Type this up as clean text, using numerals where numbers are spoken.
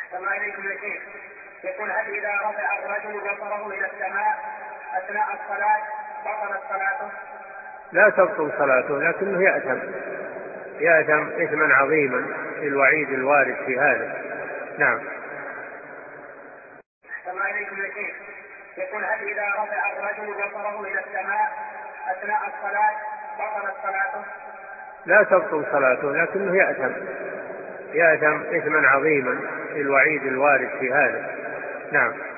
كما إليكم يا شيخ. يقول: هل إذا رفع الرجل بصره إلى السماء أثناء الصلاة بطلت صلاته؟ لا تبطل صلاته، لكنه يأثم إثما عظيما في الوعيد الوارد في هذا. نعم. كما إليكم يا شيخ. يقول: هل إذا رفع الرجل بصره إلى السماء أثناء الصلاة بطلت صلاته؟ لا تبطل صلاته، لكنه يأثم إثما عظيما في الوعيد الوارد في هذا. نعم.